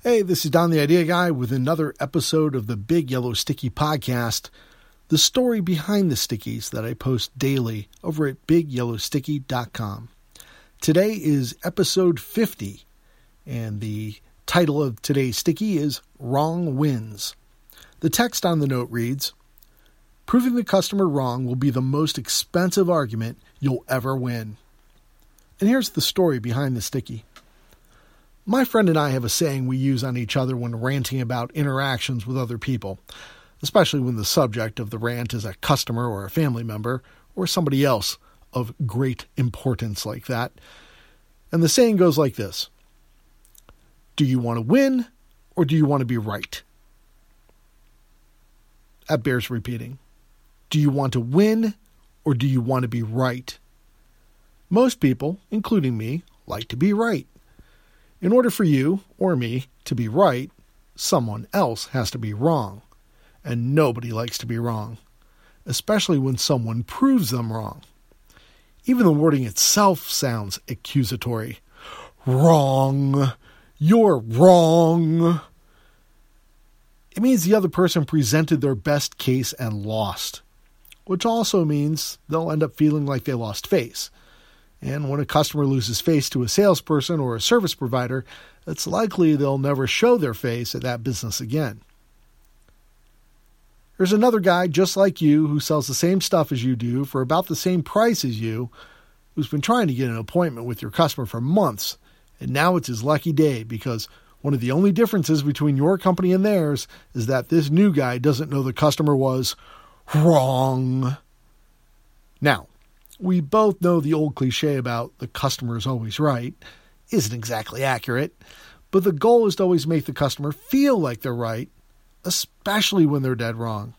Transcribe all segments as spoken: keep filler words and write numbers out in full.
Hey, this is Don the Idea Guy with another episode of the Big Yellow Sticky Podcast, the story behind the stickies that I post daily over at big yellow sticky dot com. Today is episode fifty, and the title of today's sticky is Wrong Wins. The text on the note reads, "Proving the customer wrong will be the most expensive argument you'll ever win." And here's the story behind the sticky. My friend and I have a saying we use on each other when ranting about interactions with other people, especially when the subject of the rant is a customer or a family member or somebody else of great importance like that. And the saying goes like this: do you want to win or do you want to be right? That bears repeating. Do you want to win or do you want to be right? Most people, including me, like to be right. In order for you, or me, to be right, someone else has to be wrong. And nobody likes to be wrong, especially when someone proves them wrong. Even the wording itself sounds accusatory. Wrong. You're wrong. It means the other person presented their best case and lost, which also means they'll end up feeling like they lost face. And when a customer loses face to a salesperson or a service provider, it's likely they'll never show their face at that business again. There's another guy just like you who sells the same stuff as you do for about the same price as you, who's been trying to get an appointment with your customer for months, and now it's his lucky day because one of the only differences between your company and theirs is that this new guy doesn't know the customer was wrong. Now, we both know the old cliche about the customer is always right isn't exactly accurate, but the goal is to always make the customer feel like they're right, especially when they're dead wrong.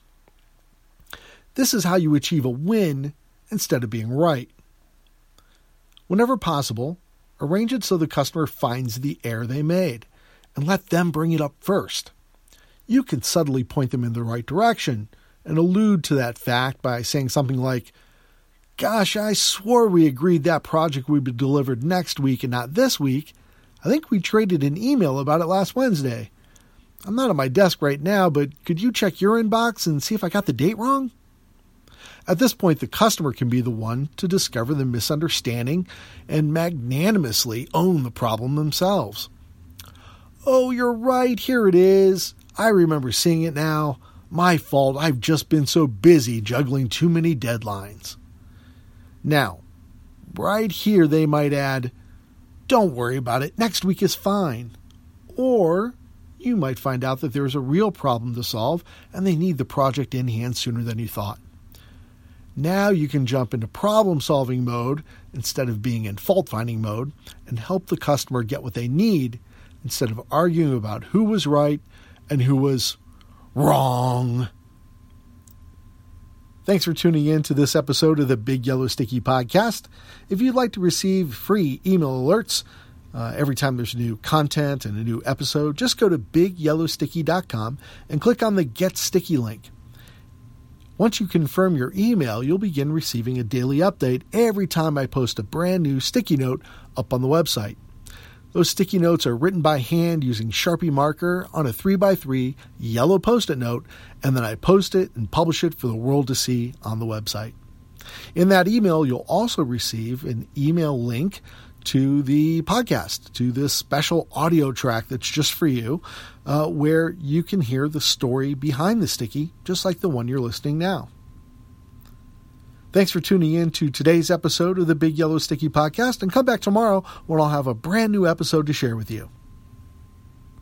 This is how you achieve a win instead of being right. Whenever possible, arrange it so the customer finds the error they made and let them bring it up first. You can subtly point them in the right direction and allude to that fact by saying something like, "Gosh, I swore we agreed that project would be delivered next week and not this week. I think we traded an email about it last Wednesday. I'm not at my desk right now, but could you check your inbox and see if I got the date wrong?" At this point, the customer can be the one to discover the misunderstanding and magnanimously own the problem themselves. "Oh, you're right. Here it is. I remember seeing it now. My fault. I've just been so busy juggling too many deadlines." Now, right here they might add, "Don't worry about it. Next week is fine." Or you might find out that there's a real problem to solve and they need the project in hand sooner than you thought. Now you can jump into problem-solving mode instead of being in fault-finding mode and help the customer get what they need instead of arguing about who was right and who was wrong. Thanks for tuning in to this episode of the Big Yellow Sticky Podcast. If you'd like to receive free email alerts uh, every time there's new content and a new episode, just go to big yellow sticky dot com and click on the Get Sticky link. Once you confirm your email, you'll begin receiving a daily update every time I post a brand new sticky note up on the website. Those sticky notes are written by hand using Sharpie marker on a three by three yellow Post-it note, and then I post it and publish it for the world to see on the website. In that email, you'll also receive an email link to the podcast, to this special audio track that's just for you, uh, where you can hear the story behind the sticky, just like the one you're listening now. Thanks for tuning in to today's episode of the Big Yellow Sticky Podcast, and come back tomorrow when I'll have a brand new episode to share with you.